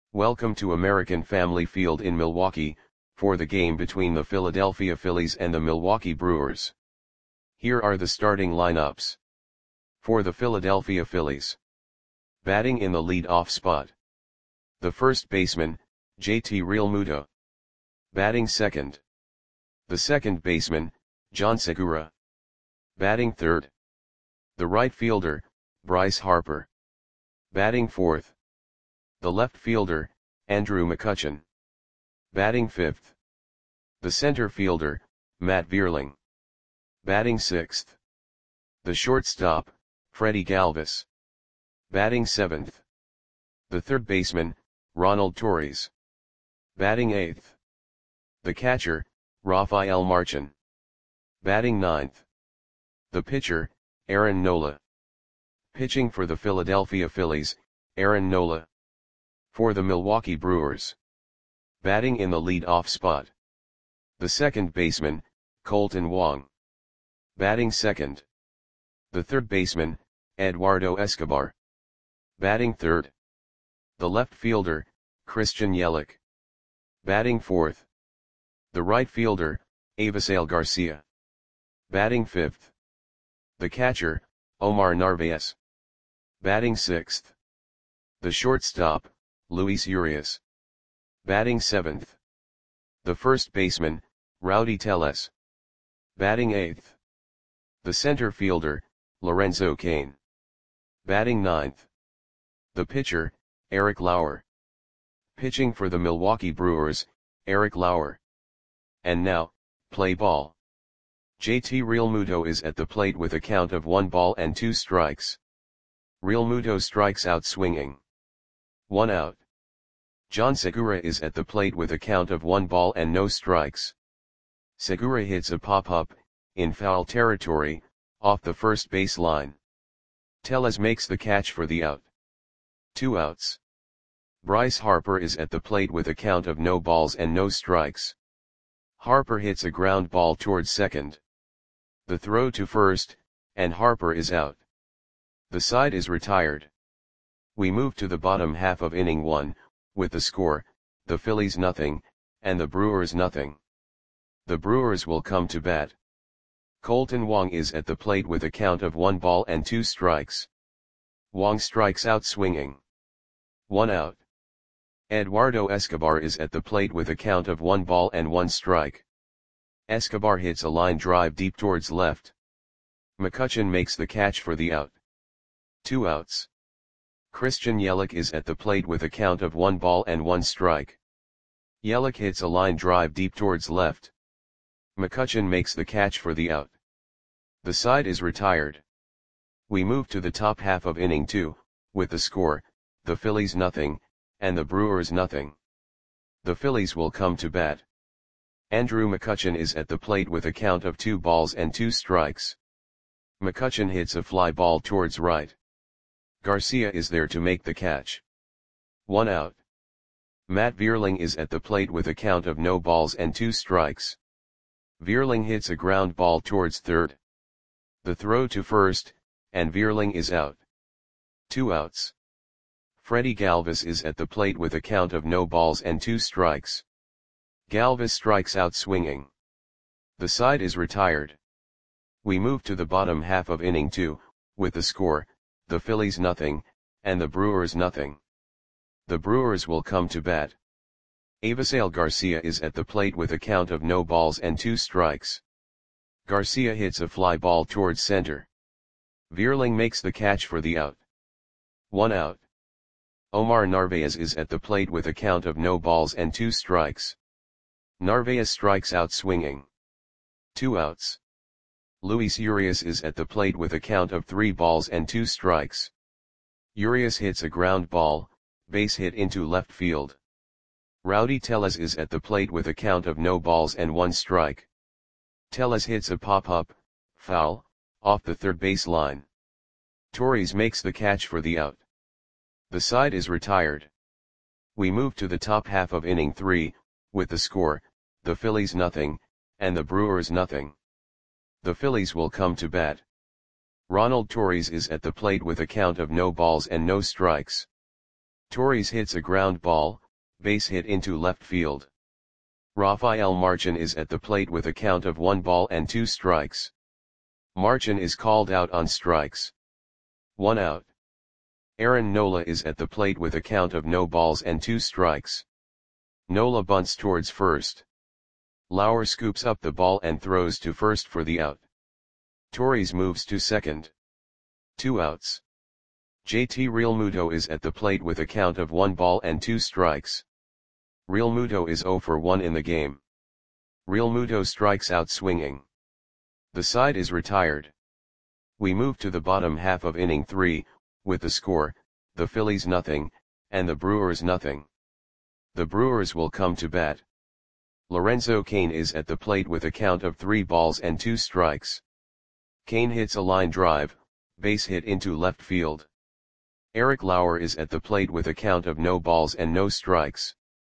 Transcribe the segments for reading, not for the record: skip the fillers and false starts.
Welcome to American Family Field in Milwaukee, for the game between the Philadelphia Phillies and the Milwaukee Brewers. Here are the starting lineups. For the Philadelphia Phillies. Batting in the lead-off spot. The first baseman, JT Realmuto. Batting second. The second baseman, John Segura. Batting third. The right fielder, Bryce Harper. Batting fourth. The left fielder, Andrew McCutchen. Batting fifth. The center fielder, Matt Vierling. Batting sixth. The shortstop, Freddie Galvis. Batting seventh. The third baseman, Ronald Torres. Batting eighth. The catcher, Rafael Marchan. Batting ninth. The pitcher, Aaron Nola. Pitching for the Philadelphia Phillies, Aaron Nola. For the Milwaukee Brewers. Batting in the lead-off spot. The second baseman, Colton Wong. Batting second. The third baseman, Eduardo Escobar. Batting third. The left fielder, Christian Yelich. Batting fourth. The right fielder, Avisail Garcia. Batting fifth. The catcher, Omar Narvaez. Batting sixth. The shortstop, Luis Urias. Batting seventh. The first baseman, Rowdy Tellez. Batting eighth. The center fielder, Lorenzo Cain. Batting ninth. The pitcher, Eric Lauer. Pitching for the Milwaukee Brewers, Eric Lauer. And now, play ball. JT Realmuto is at the plate with a count of 1 ball and 2 strikes. Realmuto strikes out swinging. 1 out. John Segura is at the plate with a count of 1 ball and no strikes. Segura hits a pop-up, in foul territory, off the first base line. Tellez makes the catch for the out. 2 outs. Bryce Harper is at the plate with a count of no balls and no strikes. Harper hits a ground ball towards second. The throw to first, and Harper is out. The side is retired. We move to the bottom half of inning 1, with the score, the Phillies nothing, and the Brewers nothing. The Brewers will come to bat. Colton Wong is at the plate with a count of 1 ball and 2 strikes. Wong strikes out swinging. 1 out. Eduardo Escobar is at the plate with a count of 1 ball and 1 strike. Escobar hits a line drive deep towards left. McCutchen makes the catch for the out. 2 outs. Christian Yelich is at the plate with a count of 1 ball and 1 strike. Yelich hits a line drive deep towards left. McCutchen makes the catch for the out. The side is retired. We move to the top half of inning 2, with the score, the Phillies nothing, and the Brewers nothing. The Phillies will come to bat. Andrew McCutchen is at the plate with a count of 2 balls and 2 strikes. McCutchen hits a fly ball towards right. Garcia is there to make the catch. 1 out. Matt Vierling is at the plate with a count of no balls and 2 strikes. Vierling hits a ground ball towards third. The throw to first, and Vierling is out. 2 outs. Freddie Galvis is at the plate with a count of no balls and 2 strikes. Galvis strikes out swinging. The side is retired. We move to the bottom half of inning 2, with the score, the Phillies nothing, and the Brewers nothing. The Brewers will come to bat. Avisail Garcia is at the plate with a count of no balls and 2 strikes. Garcia hits a fly ball towards center. Vierling makes the catch for the out. 1 out. Omar Narvaez is at the plate with a count of no balls and 2 strikes. Narvaez strikes out swinging. 2 outs. Luis Urias is at the plate with a count of 3 balls and 2 strikes. Urias hits a ground ball, base hit into left field. Rowdy Tellez is at the plate with a count of no balls and 1 strike. Tellez hits a pop-up, foul, off the third base line. Torres makes the catch for the out. The side is retired. We move to the top half of inning 3, with the score, the Phillies nothing, and the Brewers nothing. The Phillies will come to bat. Ronald Torres is at the plate with a count of no balls and no strikes. Torres hits a ground ball, base hit into left field. Rafael Marchan is at the plate with a count of 1 ball and 2 strikes. Marchan is called out on strikes. 1 out. Aaron Nola is at the plate with a count of no balls and 2 strikes. Nola bunts towards first. Lauer scoops up the ball and throws to first for the out. Torres moves to second. 2 outs. JT Realmuto is at the plate with a count of 1 ball and 2 strikes. Realmuto is 0 for 1 in the game. Realmuto strikes out swinging. The side is retired. We move to the bottom half of inning 3, with the score, the Phillies nothing, and the Brewers nothing. The Brewers will come to bat. Lorenzo Cain is at the plate with a count of 3 balls and 2 strikes. Cain hits a line drive, base hit into left field. Eric Lauer is at the plate with a count of no balls and no strikes.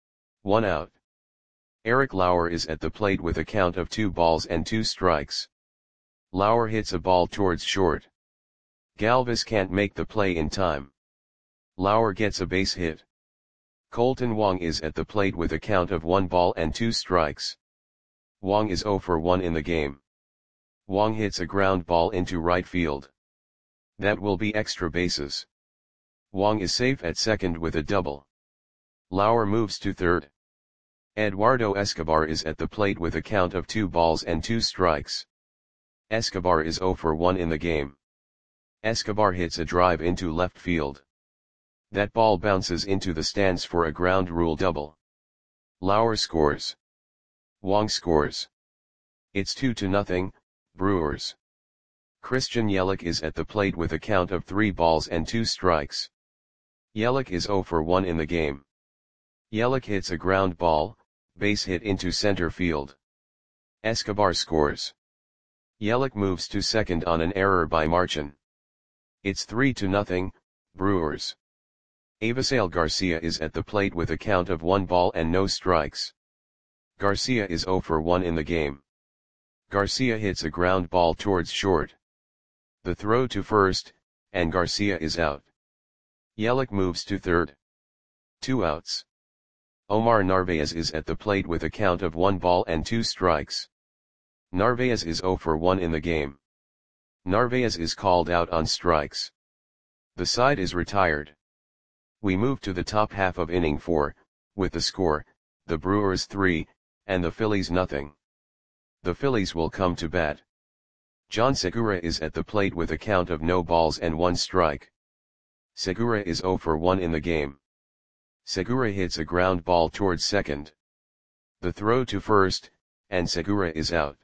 1 out. Eric Lauer is at the plate with a count of 2 balls and 2 strikes. Lauer hits a ball towards short. Galvis can't make the play in time. Lauer gets a base hit. Colton Wong is at the plate with a count of 1 ball and 2 strikes. Wong is 0 for 1 in the game. Wong hits a ground ball into right field. That will be extra bases. Wong is safe at second with a double. Lauer moves to third. Eduardo Escobar is at the plate with a count of 2 balls and 2 strikes. Escobar is 0 for 1 in the game. Escobar hits a drive into left field. That ball bounces into the stands for a ground rule double. Lauer scores. Wong scores. It's 2-0, Brewers. Christian Yelich is at the plate with a count of 3 balls and 2 strikes. Yelich is 0 for 1 in the game. Yelich hits a ground ball, base hit into center field. Escobar scores. Yelich moves to second on an error by Marchan. It's 3-0, Brewers. Avisail Garcia is at the plate with a count of 1 ball and no strikes. Garcia is 0 for 1 in the game. Garcia hits a ground ball towards short. The throw to first, and Garcia is out. Yelich moves to third. 2 outs. Omar Narvaez is at the plate with a count of 1 ball and 2 strikes. Narvaez is 0 for 1 in the game. Narvaez is called out on strikes. The side is retired. We move to the top half of inning 4, with the score, the Brewers 3, and the Phillies nothing. The Phillies will come to bat. John Segura is at the plate with a count of no balls and 1 strike. Segura is 0 for 1 in the game. Segura hits a ground ball towards second. The throw to first, and Segura is out.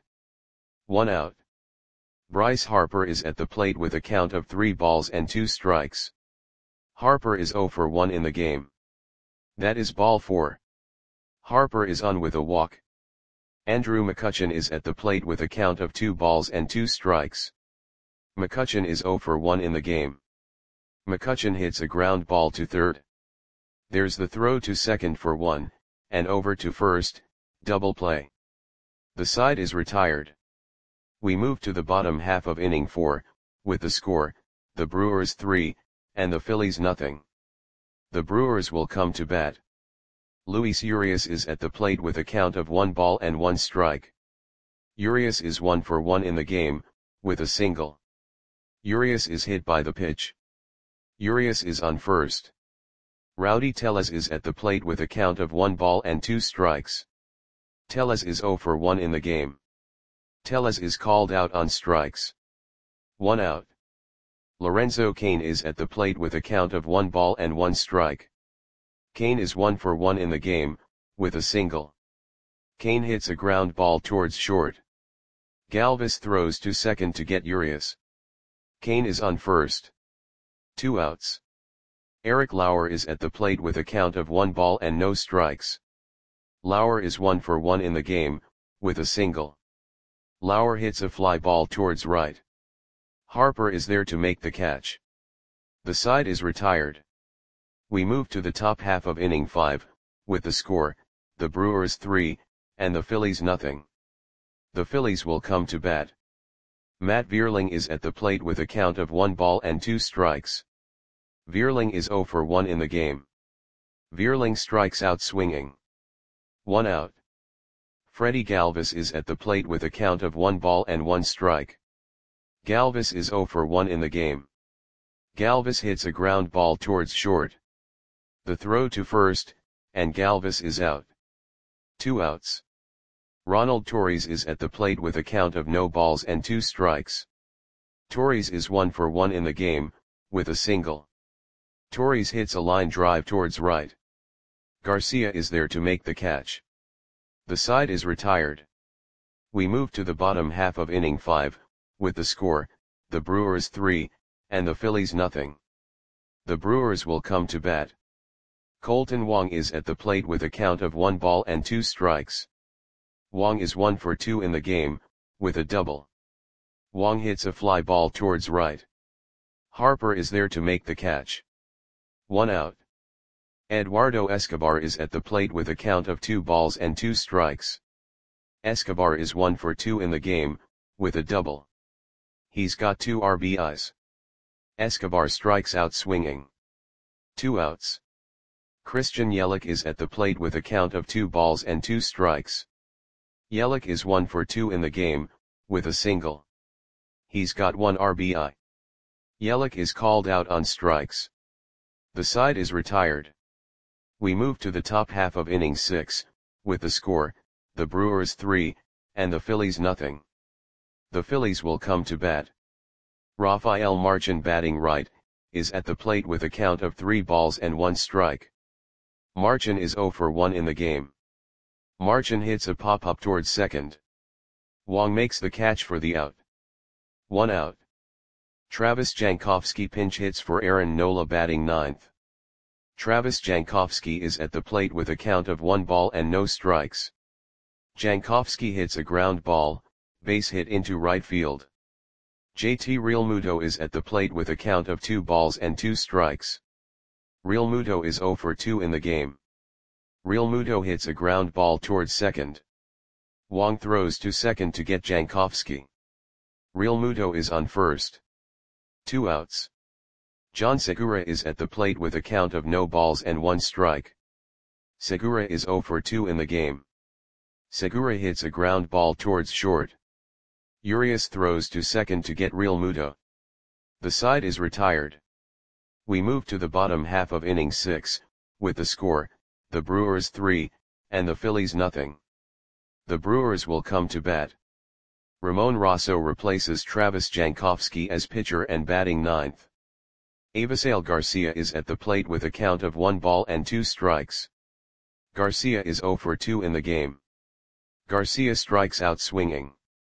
1 out. Bryce Harper is at the plate with a count of 3 balls and 2 strikes. Harper is 0 for 1 in the game. That is ball 4. Harper is on with a walk. Andrew McCutchen is at the plate with a count of 2 balls and 2 strikes. McCutchen is 0 for 1 in the game. McCutchen hits a ground ball to third. There's the throw to second for 1, and over to first, double play. The side is retired. We move to the bottom half of inning 4, with the score, the Brewers 3, and the Phillies nothing. The Brewers will come to bat. Luis Urias is at the plate with a count of 1 ball and 1 strike. Urias is 1 for 1 in the game, with a single. Urias is hit by the pitch. Urias is on first. Rowdy Tellez is at the plate with a count of 1 ball and 2 strikes. Tellez is 0 for 1 in the game. Tellez is called out on strikes. 1 out. Lorenzo Cain is at the plate with a count of 1 ball and 1 strike. Cain is 1 for 1 in the game, with a single. Cain hits a ground ball towards short. Galvis throws to second to get Urias. Cain is on first. 2 outs. Eric Lauer is at the plate with a count of 1 ball and no strikes. Lauer is 1 for 1 in the game, with a single. Lauer hits a fly ball towards right. Harper is there to make the catch. The side is retired. We move to the top half of inning 5, with the score, the Brewers 3, and the Phillies nothing. The Phillies will come to bat. Matt Vierling is at the plate with a count of 1 ball and 2 strikes. Vierling is 0 for 1 in the game. Vierling strikes out swinging. 1 out. Freddie Galvis is at the plate with a count of 1 ball and 1 strike. Galvis is 0 for 1 in the game. Galvis hits a ground ball towards short. The throw to first, and Galvis is out. 2 outs. Ronald Torres is at the plate with a count of no balls and 2 strikes. Torres is 1 for 1 in the game, with a single. Torres hits a line drive towards right. Garcia is there to make the catch. The side is retired. We move to the bottom half of inning 5, with the score, the Brewers 3, and the Phillies nothing. The Brewers will come to bat. Colton Wong is at the plate with a count of 1 ball and 2 strikes. Wong is 1 for 2 in the game, with a double. Wong hits a fly ball towards right. Harper is there to make the catch. 1 out. Eduardo Escobar is at the plate with a count of 2 balls and 2 strikes. Escobar is 1 for 2 in the game, with a double. He's got 2 RBIs. Escobar strikes out swinging. 2 outs. Christian Yelich is at the plate with a count of 2 balls and 2 strikes. Yelich is 1 for 2 in the game, with a single. He's got 1 RBI. Yelich is called out on strikes. The side is retired. We move to the top half of inning 6, with the score, the Brewers 3, and the Phillies nothing. The Phillies will come to bat. Rafael Marchan batting right, is at the plate with a count of 3 balls and 1 strike. Marchan is 0 for 1 in the game. Marchan hits a pop-up towards second. Wong makes the catch for the out. 1 out. Travis Jankowski pinch hits for Aaron Nola batting ninth. Travis Jankowski is at the plate with a count of 1 ball and no strikes. Jankowski hits a ground ball, base hit into right field. JT Realmuto is at the plate with a count of 2 balls and 2 strikes. Realmuto is 0 for 2 in the game. Realmuto hits a ground ball towards second. Wong throws to second to get Jankowski. Realmuto is on first. 2 outs. John Segura is at the plate with a count of no balls and 1 strike. Segura is 0 for 2 in the game. Segura hits a ground ball towards short. Urias throws to second to get Realmuto. The side is retired. We move to the bottom half of inning 6, with the score, the Brewers 3, and the Phillies nothing. The Brewers will come to bat. Ramon Rosso replaces Travis Jankowski as pitcher and batting ninth. Avisail Garcia is at the plate with a count of 1 ball and 2 strikes. Garcia is 0 for 2 in the game. Garcia strikes out swinging.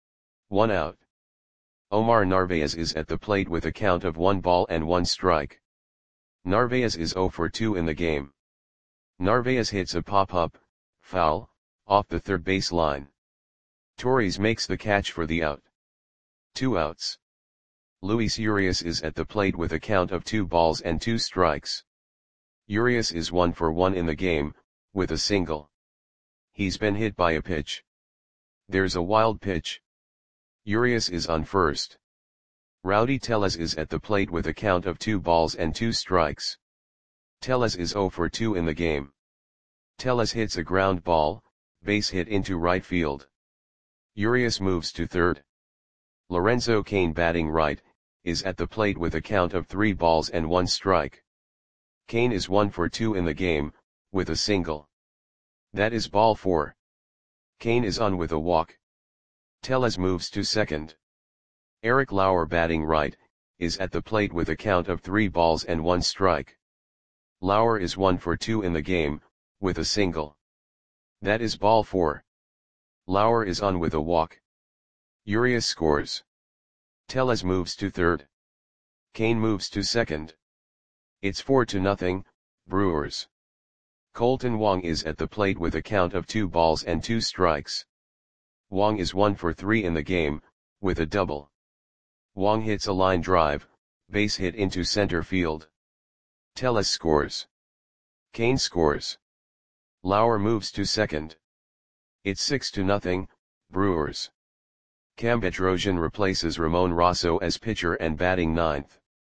1 out. Omar Narvaez is at the plate with a count of 1 ball and 1 strike. Narvaez is 0 for 2 in the game. Narvaez hits a pop-up, foul, off the third base line. Torres makes the catch for the out. 2 outs. Luis Urias is at the plate with a count of 2 balls and 2 strikes. Urias is 1 for 1 in the game, with a single. He's been hit by a pitch. There's a wild pitch. Urias is on first. Rowdy Tellez is at the plate with a count of 2 balls and 2 strikes. Tellez is 0 for 2 in the game. Tellez hits a ground ball, base hit into right field. Urias moves to third. Lorenzo Cain batting right, is at the plate with a count of 3 balls and 1 strike. Cain is 1 for 2 in the game, with a single. That is ball 4. Cain is on with a walk. Tellez moves to second. Eric Lauer batting right, is at the plate with a count of 3 balls and 1 strike. Lauer is 1 for 2 in the game, with a single. That is ball 4. Lauer is on with a walk. Urias scores. Tellez moves to third. Cain moves to second. It's 4-0, Brewers. Colton Wong is at the plate with a count of 2 balls and 2 strikes. Wong is 1 for 3 in the game, with a double. Wong hits a line drive, base hit into center field. Tellez scores. Cain scores. Lauer moves to second. It's 6-0, Brewers. Cam Bedrosian replaces Ramon Rosso as pitcher and batting ninth.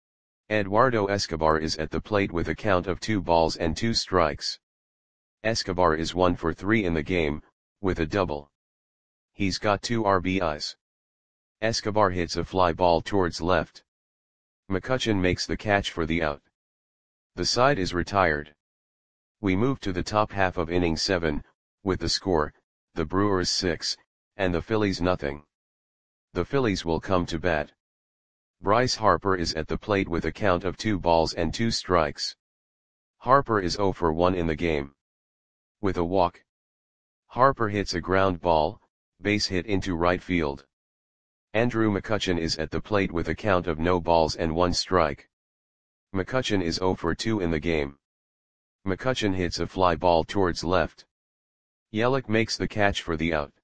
Eduardo Escobar is at the plate with a count of 2 balls and 2 strikes. Escobar is 1 for 3 in the game, with a double. He's got 2 RBIs. Escobar hits a fly ball towards left. McCutchen makes the catch for the out. The side is retired. We move to the top half of inning 7, with the score, the Brewers 6, and the Phillies nothing. The Phillies will come to bat. Bryce Harper is at the plate with a count of 2 balls and 2 strikes. Harper is 0 for 1 in the game. With a walk. Harper hits a ground ball, base hit into right field. Andrew McCutchen is at the plate with a count of no balls and 1 strike. McCutchen is 0 for 2 in the game. McCutchen hits a fly ball towards left. Yelich makes the catch for the out.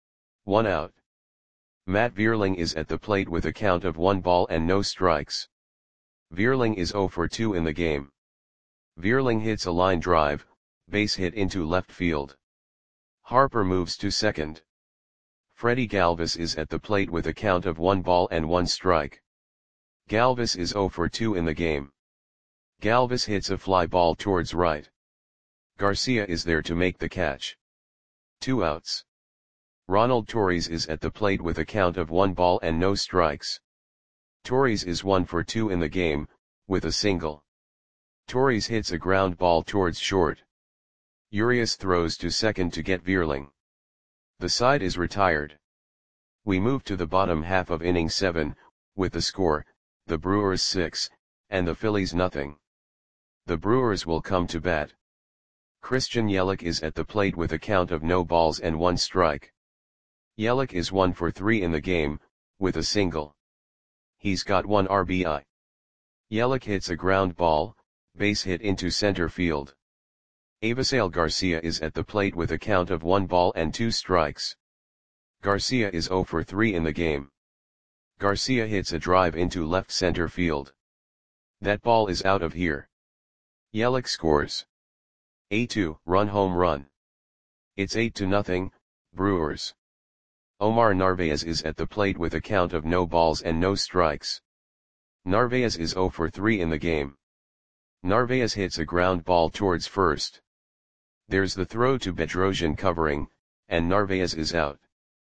1 out. Matt Vierling is at the plate with a count of 1 ball and no strikes. Vierling is 0 for 2 in the game. Vierling hits a line drive, base hit into left field. Harper moves to second. Freddie Galvis is at the plate with a count of 1 ball and 1 strike. Galvis is 0 for 2 in the game. Galvis hits a fly ball towards right. Garcia is there to make the catch. 2 outs. Ronald Torres is at the plate with a count of 1 ball and no strikes. Torres is 1 for 2 in the game, with a single. Torres hits a ground ball towards short. Urias throws to second to get Vierling. The side is retired. We move to the bottom half of inning 7, with the score, the Brewers 6, and the Phillies nothing. The Brewers will come to bat. Christian Yelich is at the plate with a count of no balls and 1 strike. Yelich is 1 for 3 in the game, with a single. He's got 1 RBI. Yelich hits a ground ball, base hit into center field. Avisail Garcia is at the plate with a count of 1 ball and 2 strikes. Garcia is 0 for 3 in the game. Garcia hits a drive into left center field. That ball is out of here. Yelich scores. A 2-run home run. It's 8-0, Brewers. Omar Narvaez is at the plate with a count of no balls and no strikes. Narvaez is 0 for 3 in the game. Narvaez hits a ground ball towards first. There's the throw to Bedrosian covering, and Narvaez is out.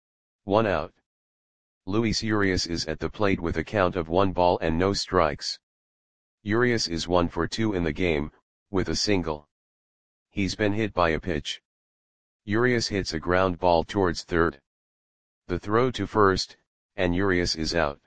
1 out. Luis Urias is at the plate with a count of 1 ball and no strikes. Urias is 1 for 2 in the game, with a single. He's been hit by a pitch. Urias hits a ground ball towards third. The throw to first, and Urias is out.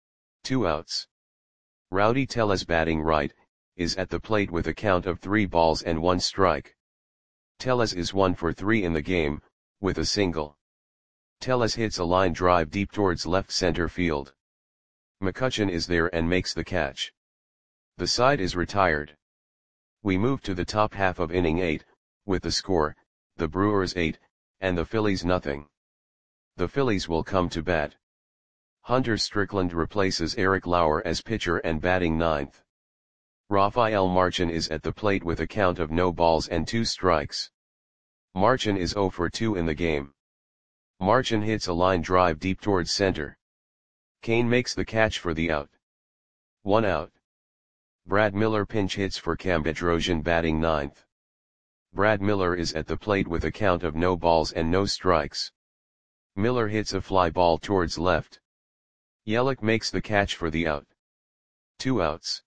2 outs. Rowdy Tellez batting right, is at the plate with a count of 3 balls and 1 strike. Tellez is 1 for 3 in the game, with a single. Tellez hits a line drive deep towards left center field. McCutchen is there and makes the catch. The side is retired. We move to the top half of inning 8, with the score, the Brewers 8, and the Phillies nothing. The Phillies will come to bat. Hunter Strickland replaces Eric Lauer as pitcher and batting ninth. Rafael Marchan is at the plate with a count of no balls and 2 strikes. Marchan is 0 for 2 in the game. Marchan hits a line drive deep towards center. Kane makes the catch for the out. 1 out. Brad Miller pinch hits for Cam Bedrosian batting ninth. Brad Miller is at the plate with a count of no balls and no strikes. Miller hits a fly ball towards left. Yelich makes the catch for the out. 2 outs.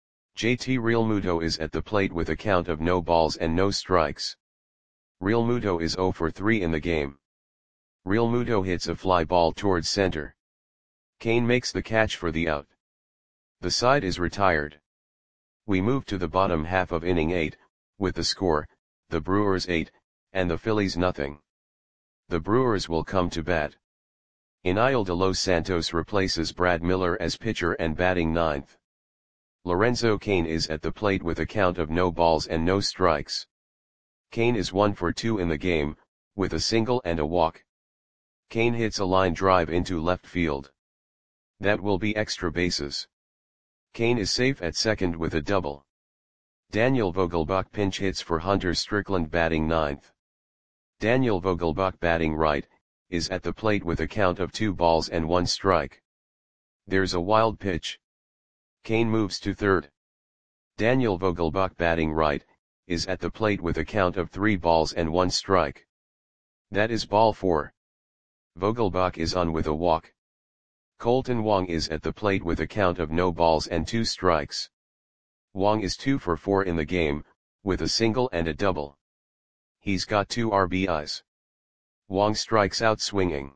JT Realmuto is at the plate with a count of no balls and no strikes. Realmuto is 0 for 3 in the game. Realmuto hits a fly ball towards center. Kane makes the catch for the out. The side is retired. We move to the bottom half of inning 8, with the score, the Brewers 8, and the Phillies nothing. The Brewers will come to bat. Iniel de los Santos replaces Brad Miller as pitcher and batting ninth. Lorenzo Cain is at the plate with a count of no balls and no strikes. Cain is 1 for 2 in the game, with a single and a walk. Cain hits a line drive into left field. That will be extra bases. Cain is safe at second with a double. Daniel Vogelbach pinch hits for Hunter Strickland batting ninth. Daniel Vogelbach batting right, is at the plate with a count of 2 balls and 1 strike. There's a wild pitch. Kane moves to third. Daniel Vogelbach batting right, is at the plate with a count of 3 balls and 1 strike. That is ball 4. Vogelbach is on with a walk. Colton Wong is at the plate with a count of no balls and 2 strikes. Wong is 2 for 4 in the game, with a single and a double. He's got 2 RBIs. Wong strikes out swinging.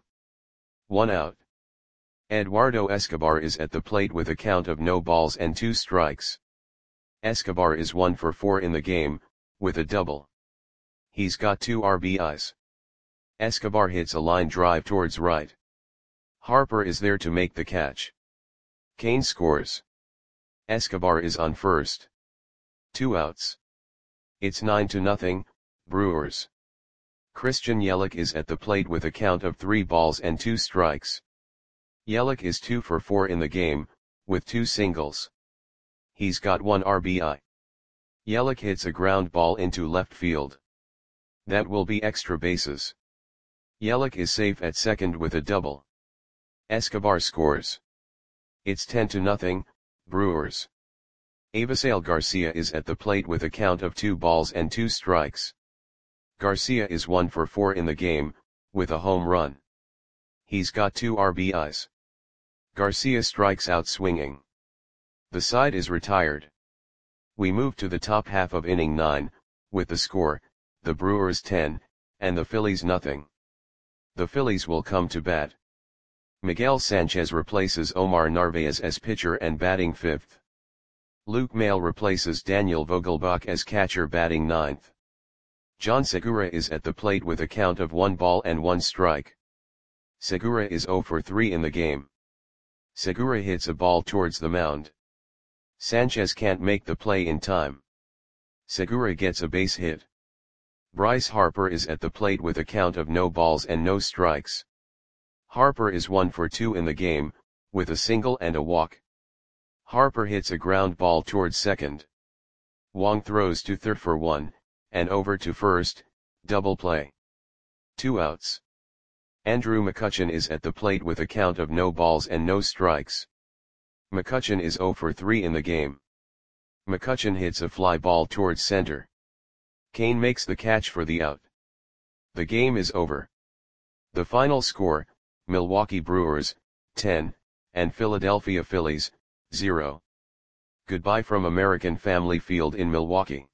1 out. Eduardo Escobar is at the plate with a count of no balls and 2 strikes. Escobar is 1 for 4 in the game, with a double. He's got 2 RBIs. Escobar hits a line drive towards right. Harper is there to make the catch. Kane scores. Escobar is on first. 2 outs. It's 9-0, Brewers. Christian Yelich is at the plate with a count of 3 balls and 2 strikes. Yelich is 2 for 4 in the game, with 2 singles. He's got 1 RBI. Yelich hits a ground ball into left field. That will be extra bases. Yelich is safe at second with a double. Escobar scores. It's 10-0, Brewers. Avisail Garcia is at the plate with a count of 2 balls and 2 strikes. Garcia is 1 for 4 in the game, with a home run. He's got 2 RBIs. Garcia strikes out swinging. The side is retired. We move to the top half of inning 9, with the score, the Brewers 10, and the Phillies nothing. The Phillies will come to bat. Miguel Sanchez replaces Omar Narvaez as pitcher and batting 5th. Luke Maile replaces Daniel Vogelbach as catcher batting 9th. John Segura is at the plate with a count of 1 ball and 1 strike. Segura is 0 for 3 in the game. Segura hits a ball towards the mound. Sanchez can't make the play in time. Segura gets a base hit. Bryce Harper is at the plate with a count of no balls and no strikes. Harper is 1 for 2 in the game, with a single and a walk. Harper hits a ground ball towards second. Wong throws to third for 1, and over to first, double play. 2 outs. Andrew McCutchen is at the plate with a count of no balls and no strikes. McCutchen is 0 for 3 in the game. McCutchen hits a fly ball towards center. Kane makes the catch for the out. The game is over. The final score, Milwaukee Brewers, 10, and Philadelphia Phillies, 0. Goodbye from American Family Field in Milwaukee.